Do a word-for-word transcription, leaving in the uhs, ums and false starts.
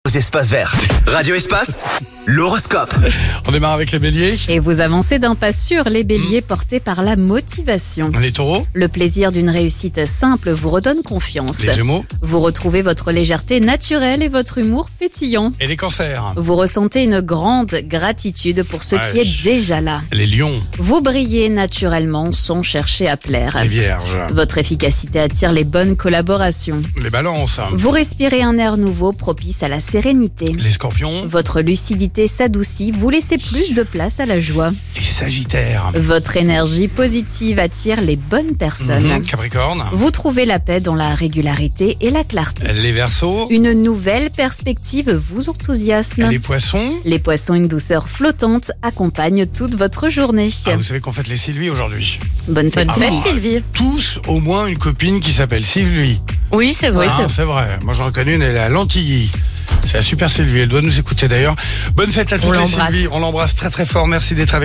aux espaces verts. Radio Espace, l'horoscope. On démarre avec les béliers. Et vous avancez d'un pas sûr, les béliers, portés par la motivation. Les taureaux. Le plaisir d'une réussite simple vous redonne confiance. Les gémeaux. Vous retrouvez votre légèreté naturelle et votre humour pétillant. Et les cancers. Vous ressentez une grande gratitude pour ce Ouais. qui est déjà là. Les lions. Vous brillez naturellement sans chercher à plaire. Les vierges. Votre efficacité attire les bonnes collaborations. Les balances. Vous respirez un air nouveau propice à la sérénité. Les scorpions. Votre lucidité s'adoucit, vous laissez plus de place à la joie. Les sagittaires. Votre énergie positive attire les bonnes personnes. Mhm. Capricorne. Vous trouvez la paix dans la régularité et la clarté. Les verseaux. Une nouvelle perspective vous enthousiasme. Les poissons. Les poissons, une douceur flottante, accompagne toute votre journée. Ah, vous savez qu'on fête les Sylvie aujourd'hui. Bonne fête, Bonne Sylvie. fête, Sylvie. Tous au moins une copine qui s'appelle Sylvie. Oui, c'est vrai. Ah, c'est vrai. Moi j'en connais une, elle est à Lantilly. C'est la super Sylvie, elle doit nous écouter d'ailleurs. Bonne fête à toutes les l'embrasse. Sylvie, on l'embrasse très très fort. Merci d'être avec nous.